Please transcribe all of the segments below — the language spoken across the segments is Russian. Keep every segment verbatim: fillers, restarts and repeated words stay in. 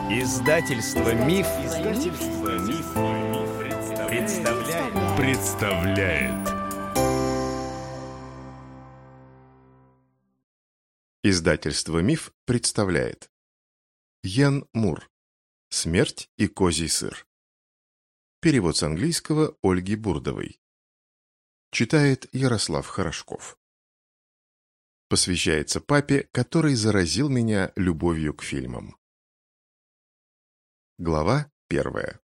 Издательство Миф, Издательство Миф, представляет. представляет. Издательство Миф представляет. Ян Мур. Смерть и козий сыр. Перевод с английского Ольги Бурдовой. Читает Ярослав Хорошков. Посвящается папе, который заразил меня любовью к фильмам. Глава первая.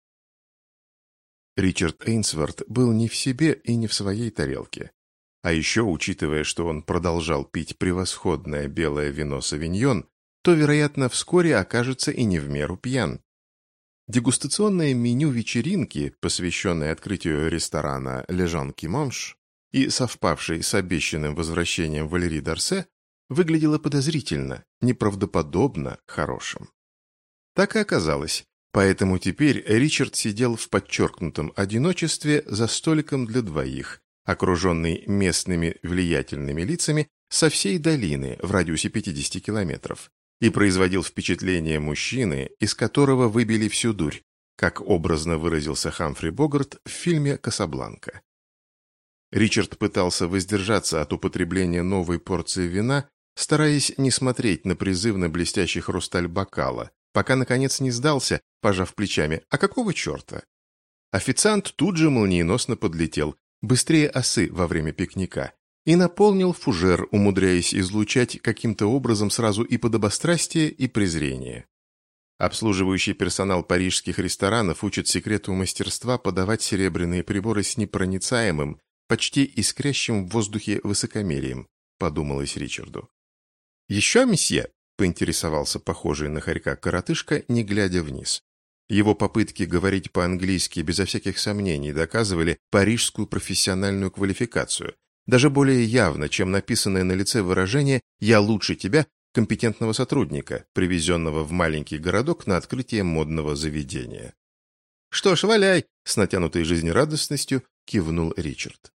Ричард Эйнсворт был не в себе и не в своей тарелке. А еще, учитывая, что он продолжал пить превосходное белое вино «Савиньон», то, вероятно, вскоре окажется и не в меру пьян. Дегустационное меню вечеринки, посвященное открытию ресторана «Le Jean qui mange» и совпавшей с обещанным возвращением Валери Дарсе, выглядело подозрительно, неправдоподобно хорошим. Так и оказалось. Поэтому теперь Ричард сидел в подчеркнутом одиночестве за столиком для двоих, окруженный местными влиятельными лицами со всей долины в радиусе пятидесяти километров, и производил впечатление мужчины, из которого выбили всю дурь, как образно выразился Хамфри Богарт в фильме «Касабланка». Ричард пытался воздержаться от употребления новой порции вина, стараясь не смотреть на призывно блестящий хрусталь бокала, пока, наконец, не сдался, пожав плечами. А какого черта? Официант тут же молниеносно подлетел, быстрее осы во время пикника, и наполнил фужер, умудряясь излучать каким-то образом сразу и подобострастие, и презрение. Обслуживающий персонал парижских ресторанов учит секрету мастерства подавать серебряные приборы с непроницаемым, почти искрящим в воздухе высокомерием, подумалось Ричарду. «Еще, месье?» — поинтересовался похожий на хорька коротышка, не глядя вниз. Его попытки говорить по-английски безо всяких сомнений доказывали парижскую профессиональную квалификацию, даже более явно, чем написанное на лице выражение «я лучше тебя» компетентного сотрудника, привезенного в маленький городок на открытие модного заведения. «Что ж, валяй!» — с натянутой жизнерадостностью кивнул Ричард.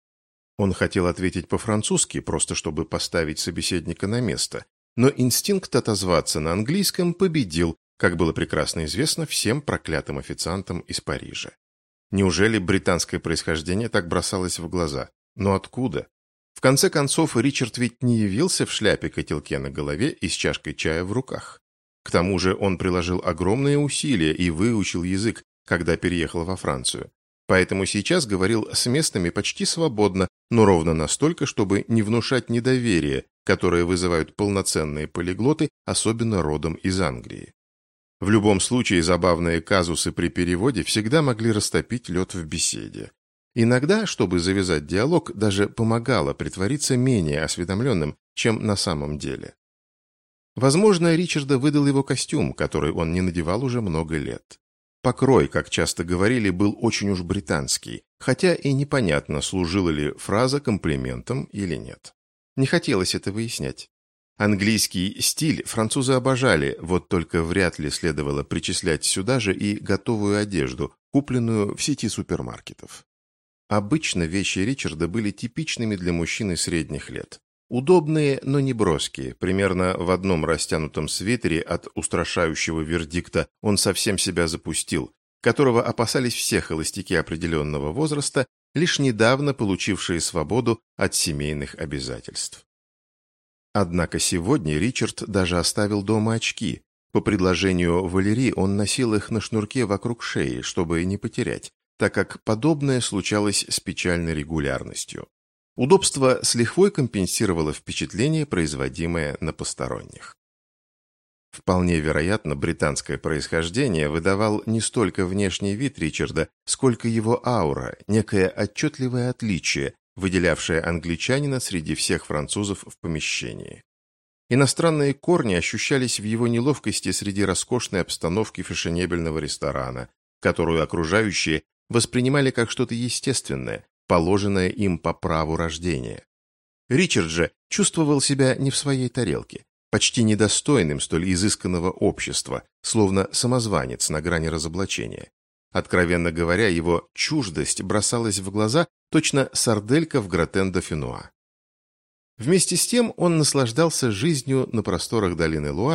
Он хотел ответить по-французски, просто чтобы поставить собеседника на место, но инстинкт отозваться на английском победил, как было прекрасно известно всем проклятым официантам из Парижа. Неужели британское происхождение так бросалось в глаза? Но откуда? В конце концов, Ричард ведь не явился в шляпе-котелке на голове и с чашкой чая в руках. К тому же он приложил огромные усилия и выучил язык, когда переехал во Францию. Поэтому сейчас говорил с местными почти свободно, но ровно настолько, чтобы не внушать недоверие, которые вызывают полноценные полиглоты, особенно родом из Англии. В любом случае, забавные казусы при переводе всегда могли растопить лед в беседе. Иногда, чтобы завязать диалог, даже помогало притвориться менее осведомленным, чем на самом деле. Возможно, Ричарда выдал его костюм, который он не надевал уже много лет. Покрой, как часто говорили, был очень уж британский, хотя и непонятно, служила ли фраза комплиментом или нет. Не хотелось это выяснять. Английский стиль французы обожали, вот только вряд ли следовало причислять сюда же и готовую одежду, купленную в сети супермаркетов. Обычно вещи Ричарда были типичными для мужчины средних лет. Удобные, но не броские, примерно в одном растянутом свитере от устрашающего вердикта «он совсем себя запустил», которого опасались все холостяки определенного возраста, лишь недавно получившие свободу от семейных обязательств. Однако сегодня Ричард даже оставил дома очки. По предложению Валери он носил их на шнурке вокруг шеи, чтобы не потерять, так как подобное случалось с печальной регулярностью. Удобство с лихвой компенсировало впечатление, производимое на посторонних. Вполне вероятно, британское происхождение выдавал не столько внешний вид Ричарда, сколько его аура, некое отчетливое отличие, выделявшее англичанина среди всех французов в помещении. Иностранные корни ощущались в его неловкости среди роскошной обстановки фешенебельного ресторана, которую окружающие воспринимали как что-то естественное, положенное им по праву рождения. Ричард же чувствовал себя не в своей тарелке, почти недостойным столь изысканного общества, словно самозванец на грани разоблачения. Откровенно говоря, его чуждость бросалась в глаза, точно сарделька в гратен дофинуа. Вместе с тем он наслаждался жизнью на просторах долины Луары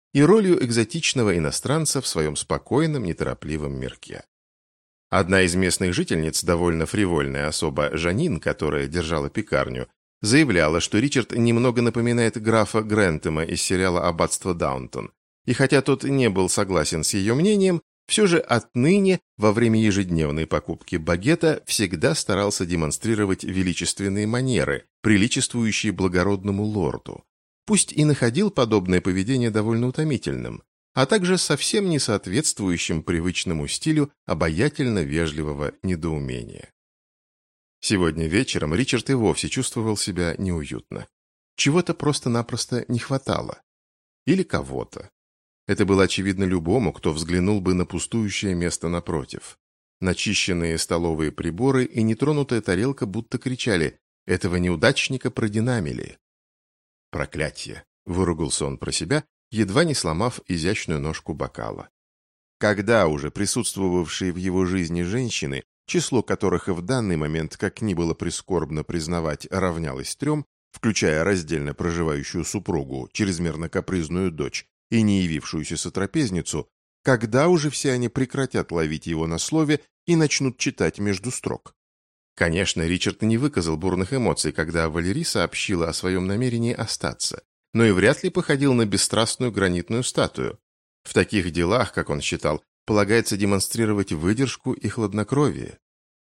и ролью экзотичного иностранца в своем спокойном, неторопливом мирке. Одна из местных жительниц, довольно фривольная особа Жанин, которая держала пекарню, заявляла, что Ричард немного напоминает графа Грентема из сериала «Аббатство Даунтон», и хотя тот не был согласен с ее мнением, все же отныне, во время ежедневной покупки багета, всегда старался демонстрировать величественные манеры, приличествующие благородному лорду, пусть и находил подобное поведение довольно утомительным, а также совсем не соответствующим привычному стилю обаятельно-вежливого недоумения. Сегодня вечером Ричард и вовсе чувствовал себя неуютно. Чего-то просто-напросто не хватало. Или кого-то. Это было очевидно любому, кто взглянул бы на пустующее место напротив. Начищенные столовые приборы и нетронутая тарелка будто кричали: «Этого неудачника продинамили». «Проклятье!» — выругался он про себя, едва не сломав изящную ножку бокала. Когда уже присутствовавшие в его жизни женщины, число которых и в данный момент, как ни было прискорбно признавать, равнялось трем, включая раздельно проживающую супругу, чрезмерно капризную дочь и не явившуюся сотрапезницу, когда уже все они прекратят ловить его на слове и начнут читать между строк? Конечно, Ричард не выказал бурных эмоций, когда Валерий сообщила о своем намерении остаться, но и вряд ли походил на бесстрастную гранитную статую. В таких делах, как он считал, полагается демонстрировать выдержку и хладнокровие.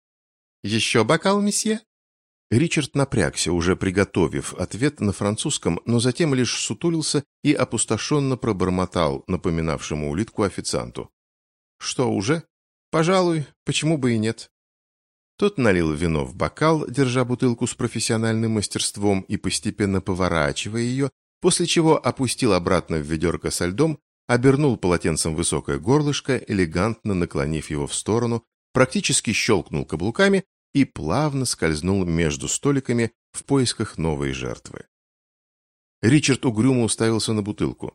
«Еще бокал, месье?» Ричард напрягся, уже приготовив ответ на французском, но затем лишь сутулился и опустошенно пробормотал напоминавшему улитку официанту. «Что, уже? Пожалуй, почему бы и нет?» Тот налил вино в бокал, держа бутылку с профессиональным мастерством и постепенно поворачивая ее, после чего опустил обратно в ведерко со льдом, обернул полотенцем высокое горлышко, элегантно наклонив его в сторону, практически щелкнул каблуками и плавно скользнул между столиками в поисках новой жертвы. Ричард угрюмо уставился на бутылку.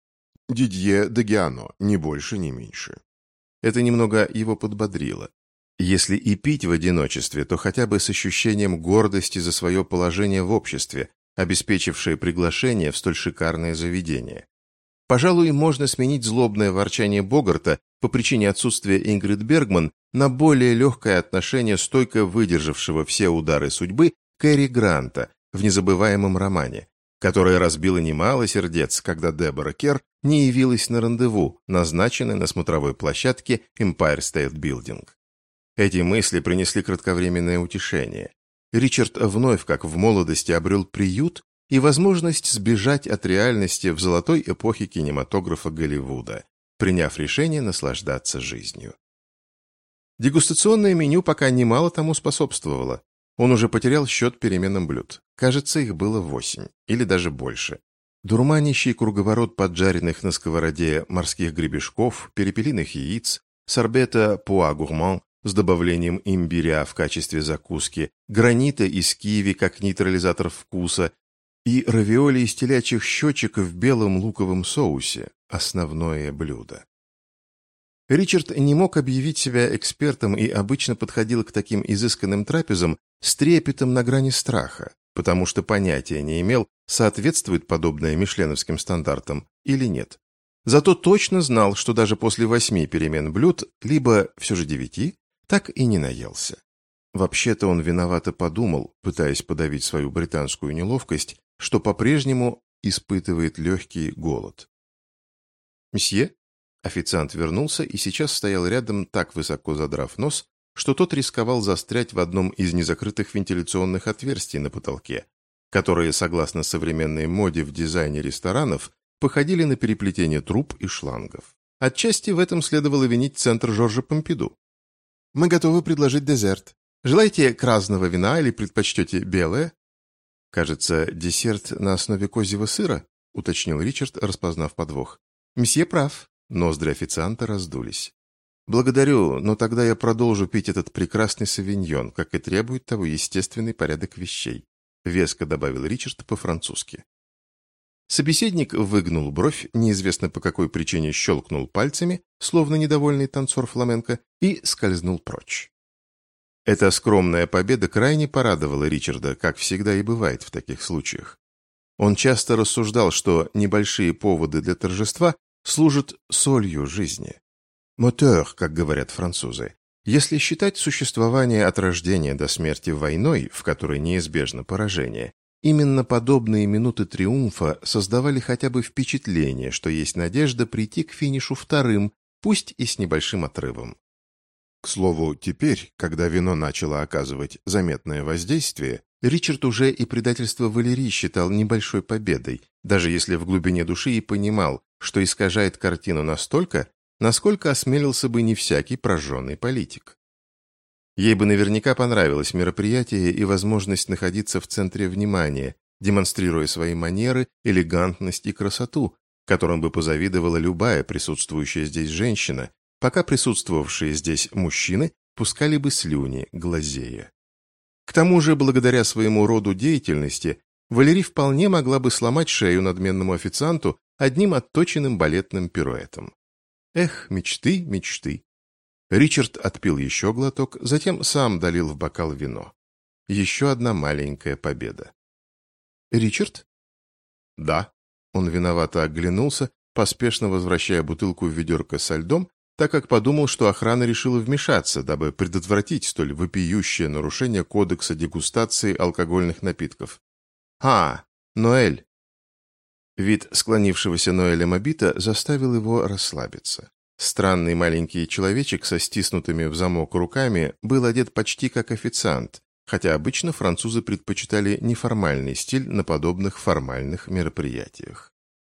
«Дидье де Гиано, ни больше, ни меньше». Это немного его подбодрило. Если и пить в одиночестве, то хотя бы с ощущением гордости за свое положение в обществе, обеспечившее приглашение в столь шикарное заведение. Пожалуй, можно сменить злобное ворчание Богарта по причине отсутствия Ингрид Бергман на более легкое отношение стойко выдержавшего все удары судьбы Кэрри Гранта в незабываемом романе, которое разбило немало сердец, когда Дебора Керр не явилась на рандеву, назначенное на смотровой площадке Empire State Building. Эти мысли принесли кратковременное утешение. Ричард вновь, как в молодости, обрел приют и возможность сбежать от реальности в золотой эпохе кинематографа Голливуда, приняв решение наслаждаться жизнью. Дегустационное меню пока немало тому способствовало. Он уже потерял счет переменным блюд. Кажется, их было восемь, или даже больше. Дурманящий круговорот поджаренных на сковороде морских гребешков, перепелиных яиц, сорбета пуа-гурман с добавлением имбиря в качестве закуски, гранита из киви как нейтрализатор вкуса и равиоли из телячьих щечек в белом луковом соусе – основное блюдо. Ричард не мог объявить себя экспертом и обычно подходил к таким изысканным трапезам с трепетом на грани страха, потому что понятия не имел, соответствует подобное мишленовским стандартам или нет. Зато точно знал, что даже после восьми перемен блюд, либо все же девяти, так и не наелся. Вообще-то он виновато подумал, пытаясь подавить свою британскую неловкость, что по-прежнему испытывает легкий голод. «Мсье?» Официант вернулся и сейчас стоял рядом, так высоко задрав нос, что тот рисковал застрять в одном из незакрытых вентиляционных отверстий на потолке, которые, согласно современной моде в дизайне ресторанов, походили на переплетение труб и шлангов. Отчасти в этом следовало винить центр Жоржа Помпиду. «Мы готовы предложить десерт. Желаете красного вина или предпочтете белое?» «Кажется, десерт на основе козьего сыра», — уточнил Ричард, распознав подвох. «Месье прав». Ноздри официанта раздулись. «Благодарю, но тогда я продолжу пить этот прекрасный савиньон, как и требует того естественный порядок вещей», — веско добавил Ричард по-французски. Собеседник выгнул бровь, неизвестно по какой причине щелкнул пальцами, словно недовольный танцор фламенко, и скользнул прочь. Эта скромная победа крайне порадовала Ричарда, как всегда и бывает в таких случаях. Он часто рассуждал, что небольшие поводы для торжества служит солью жизни. Мотор, как говорят французы. Если считать существование от рождения до смерти войной, в которой неизбежно поражение, именно подобные минуты триумфа создавали хотя бы впечатление, что есть надежда прийти к финишу вторым, пусть и с небольшим отрывом. К слову, теперь, когда вино начало оказывать заметное воздействие, Ричард уже и предательство Валерии считал небольшой победой, даже если в глубине души и понимал, что искажает картину настолько, насколько осмелился бы не всякий прожженный политик. Ей бы наверняка понравилось мероприятие и возможность находиться в центре внимания, демонстрируя свои манеры, элегантность и красоту, которым бы позавидовала любая присутствующая здесь женщина, пока присутствовавшие здесь мужчины пускали бы слюни, глазея. К тому же, благодаря своему роду деятельности, Валерий вполне могла бы сломать шею надменному официанту одним отточенным балетным пируэтом. Эх, мечты, мечты. Ричард отпил еще глоток, затем сам долил в бокал вино. Еще одна маленькая победа. «Ричард?» «Да». Он виновато оглянулся, поспешно возвращая бутылку в ведерко со льдом, так как подумал, что охрана решила вмешаться, дабы предотвратить столь вопиющее нарушение кодекса дегустации алкогольных напитков. «А, Ноэль!» Вид склонившегося Ноэля Мобита заставил его расслабиться. Странный маленький человечек со стиснутыми в замок руками был одет почти как официант, хотя обычно французы предпочитали неформальный стиль на подобных формальных мероприятиях.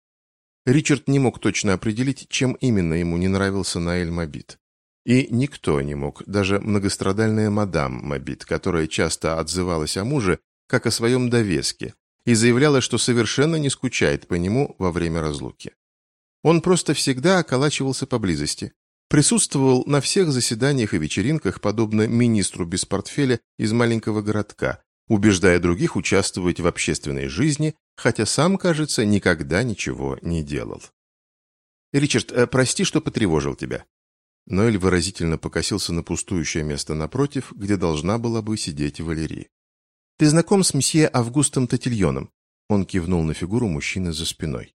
Ричард не мог точно определить, чем именно ему не нравился Ноэль Мобит. И никто не мог, даже многострадальная мадам Мобит, которая часто отзывалась о муже как о своем довеске и заявляла, что совершенно не скучает по нему во время разлуки. Он просто всегда околачивался поблизости, присутствовал на всех заседаниях и вечеринках, подобно министру без портфеля из маленького городка, убеждая других участвовать в общественной жизни, хотя сам, кажется, никогда ничего не делал. «Ричард, э, прости, что потревожил тебя». Ноэль выразительно покосился на пустующее место напротив, где должна была бы сидеть Валерия. «Ты знаком с мсье Августом Татильоном?» Он кивнул на фигуру мужчины за спиной.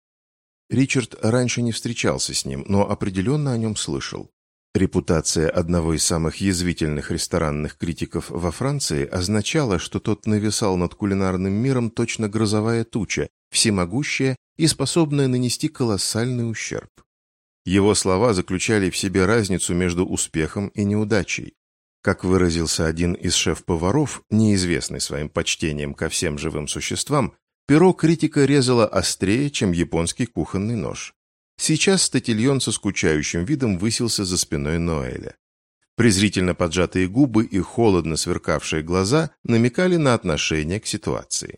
Ричард раньше не встречался с ним, но определенно о нем слышал. Репутация одного из самых язвительных ресторанных критиков во Франции означала, что тот нависал над кулинарным миром точно грозовая туча, всемогущая и способная нанести колоссальный ущерб. Его слова заключали в себе разницу между успехом и неудачей. Как выразился один из шеф-поваров, неизвестный своим почтением ко всем живым существам, перо критика резало острее, чем японский кухонный нож. Сейчас Татильон со скучающим видом высился за спиной Ноэля. Презрительно поджатые губы и холодно сверкавшие глаза намекали на отношение к ситуации.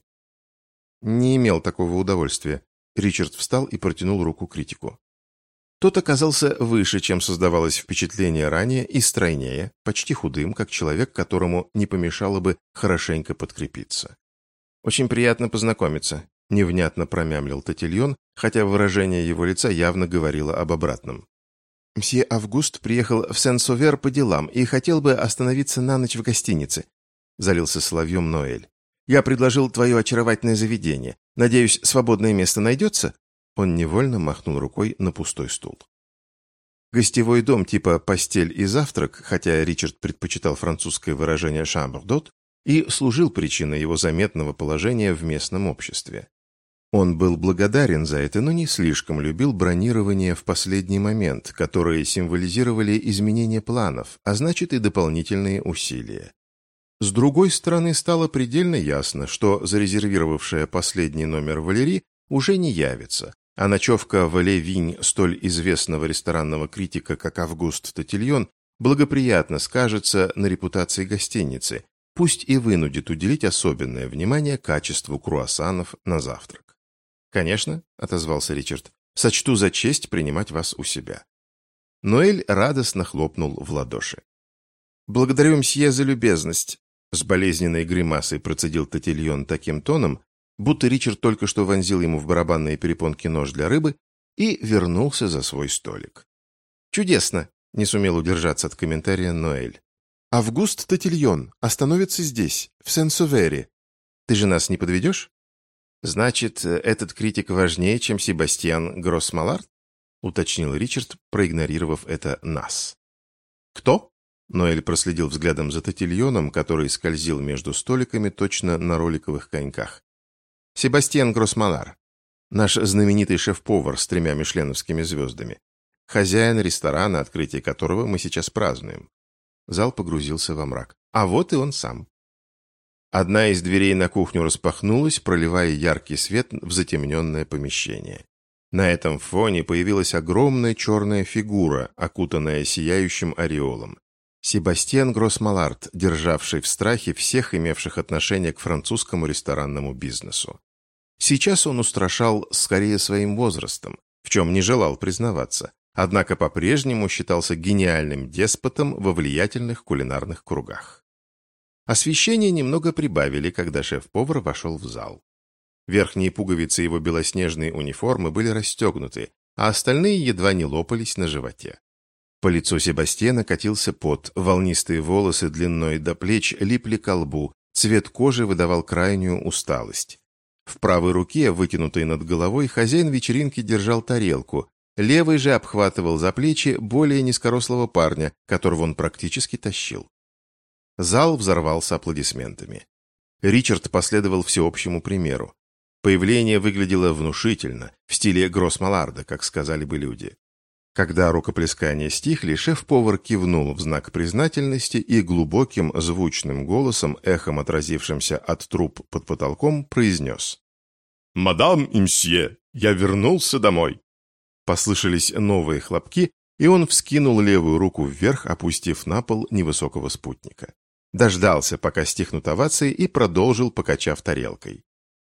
Не имел такого удовольствия. Ричард встал и протянул руку критику. Тот оказался выше, чем создавалось впечатление ранее, и стройнее, почти худым, как человек, которому не помешало бы хорошенько подкрепиться. «Очень приятно познакомиться», — невнятно промямлил Татильон, хотя выражение его лица явно говорило об обратном. «Мсье Август приехал в Сен-Совер по делам и хотел бы остановиться на ночь в гостинице», — залился соловьем Ноэль. «Я предложил твое очаровательное заведение. Надеюсь, свободное место найдется?» Он невольно махнул рукой на пустой стул. Гостевой дом типа «постель и завтрак», хотя Ричард предпочитал французское выражение «chambre d'hôte», и служил причиной его заметного положения в местном обществе. Он был благодарен за это, но не слишком любил бронирование в последний момент, которые символизировали изменение планов, а значит и дополнительные усилия. С другой стороны, стало предельно ясно, что зарезервировавшая последний номер Валерий уже не явится, а ночевка в Ле Винь столь известного ресторанного критика, как Август Татильон, благоприятно скажется на репутации гостиницы, пусть и вынудит уделить особенное внимание качеству круассанов на завтрак. «Конечно», — отозвался Ричард, — «сочту за честь принимать вас у себя». Ноэль радостно хлопнул в ладоши. «Благодарю мсье за любезность», — с болезненной гримасой процедил Татильон таким тоном, будто Ричард только что вонзил ему в барабанные перепонки нож для рыбы и вернулся за свой столик. «Чудесно», — не сумел удержаться от комментария Ноэль. «Август Татильон остановится здесь, в Сен-Совере. Ты же нас не подведешь?» «Значит, этот критик важнее, чем Себастьян Гроссмалард?» уточнил Ричард, проигнорировав это «нас». «Кто?» Ноэль проследил взглядом за Татильоном, который скользил между столиками точно на роликовых коньках. «Себастьян Гроссманар, наш знаменитый шеф-повар с тремя мишленовскими звездами, хозяин ресторана, открытие которого мы сейчас празднуем». Зал погрузился во мрак. А вот и он сам. Одна из дверей на кухню распахнулась, проливая яркий свет в затемненное помещение. На этом фоне появилась огромная черная фигура, окутанная сияющим ореолом. Себастьян Гроссмалард, державший в страхе всех имевших отношение к французскому ресторанному бизнесу. Сейчас он устрашал скорее своим возрастом, в чем не желал признаваться, однако по-прежнему считался гениальным деспотом во влиятельных кулинарных кругах. Освещение немного прибавили, когда шеф-повар вошел в зал. Верхние пуговицы его белоснежной униформы были расстегнуты, а остальные едва не лопались на животе. По лицу Себастьяна катился пот, волнистые волосы длиной до плеч липли к лбу, цвет кожи выдавал крайнюю усталость. В правой руке, вытянутой над головой, хозяин вечеринки держал тарелку, левый же обхватывал за плечи более низкорослого парня, которого он практически тащил. Зал взорвался аплодисментами. Ричард последовал всеобщему примеру. Появление выглядело внушительно, в стиле Гроссмаларда, как сказали бы люди. Когда рукоплескания стихли, шеф-повар кивнул в знак признательности и глубоким звучным голосом, эхом отразившимся от труб под потолком, произнес: «Мадам и мсье, я вернулся домой!» Послышались новые хлопки, и он вскинул левую руку вверх, опустив на пол невысокого спутника. Дождался, пока стихнут овации, и продолжил, покачав тарелкой.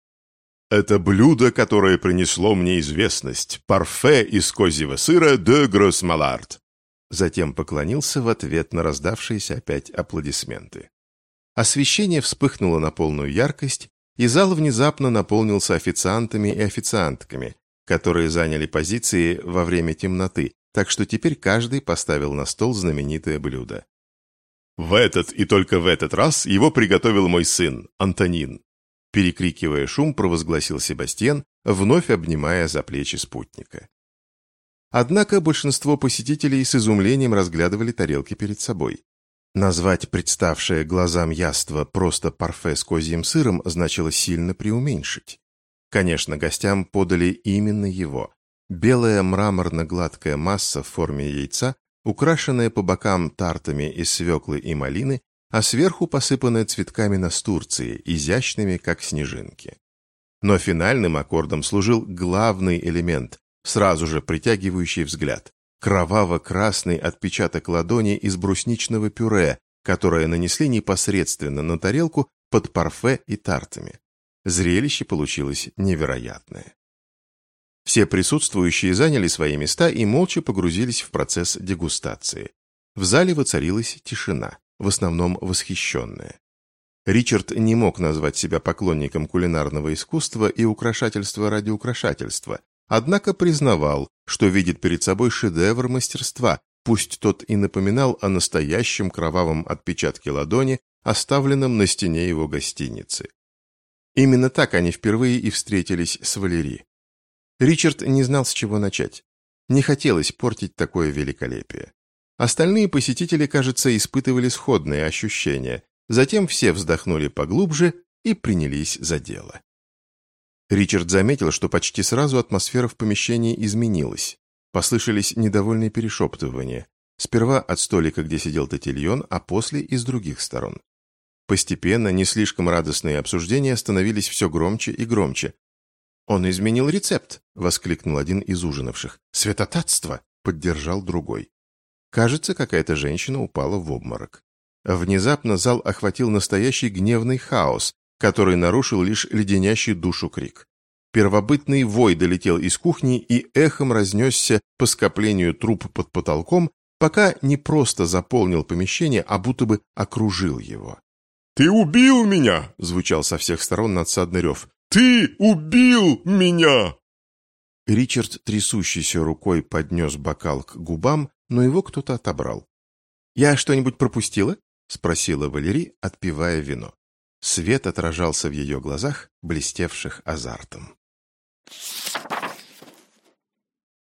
«Это блюдо, которое принесло мне известность. Парфе из козьего сыра де Гроссмалард». Затем поклонился в ответ на раздавшиеся опять аплодисменты. Освещение вспыхнуло на полную яркость, и зал внезапно наполнился официантами и официантками, которые заняли позиции во время темноты, так что теперь каждый поставил на стол знаменитое блюдо. «В этот и только в этот раз его приготовил мой сын, Антонин», перекрикивая шум, провозгласил Себастьян, вновь обнимая за плечи спутника. Однако большинство посетителей с изумлением разглядывали тарелки перед собой. Назвать представшее глазам яство просто парфе с козьим сыром значило сильно преуменьшить. Конечно, гостям подали именно его. Белая мраморно-гладкая масса в форме яйца, украшенная по бокам тартами из свеклы и малины, а сверху посыпанная цветками настурции, изящными, как снежинки. Но финальным аккордом служил главный элемент, сразу же притягивающий взгляд – кроваво-красный отпечаток ладони из брусничного пюре, которое нанесли непосредственно на тарелку под парфе и тартами. Зрелище получилось невероятное. Все присутствующие заняли свои места и молча погрузились в процесс дегустации. В зале воцарилась тишина, в основном восхищенная. Ричард не мог назвать себя поклонником кулинарного искусства и украшательства ради украшательства, однако признавал, что видит перед собой шедевр мастерства, пусть тот и напоминал о настоящем кровавом отпечатке ладони, оставленном на стене его гостиницы. Именно так они впервые и встретились с Валери. Ричард не знал, с чего начать. Не хотелось портить такое великолепие. Остальные посетители, кажется, испытывали сходные ощущения. Затем все вздохнули поглубже и принялись за дело. Ричард заметил, что почти сразу атмосфера в помещении изменилась. Послышались недовольные перешептывания. Сперва от столика, где сидел Татильон, а после и с других сторон. Постепенно не слишком радостные обсуждения становились все громче и громче. «Он изменил рецепт!» — воскликнул один из ужинавших. «Святотатство!» — поддержал другой. Кажется, какая-то женщина упала в обморок. Внезапно зал охватил настоящий гневный хаос, который нарушил лишь леденящий душу крик. Первобытный вой долетел из кухни и эхом разнесся по скоплению труб под потолком, пока не просто заполнил помещение, а будто бы окружил его. «Ты убил меня!» — звучал со всех сторон надсадный рев. «Ты убил меня!» Ричард, трясущейся рукой, поднес бокал к губам, но его кто-то отобрал. «Я что-нибудь пропустила?» — спросила Валери, отпивая вино. Свет отражался в ее глазах, блестевших азартом.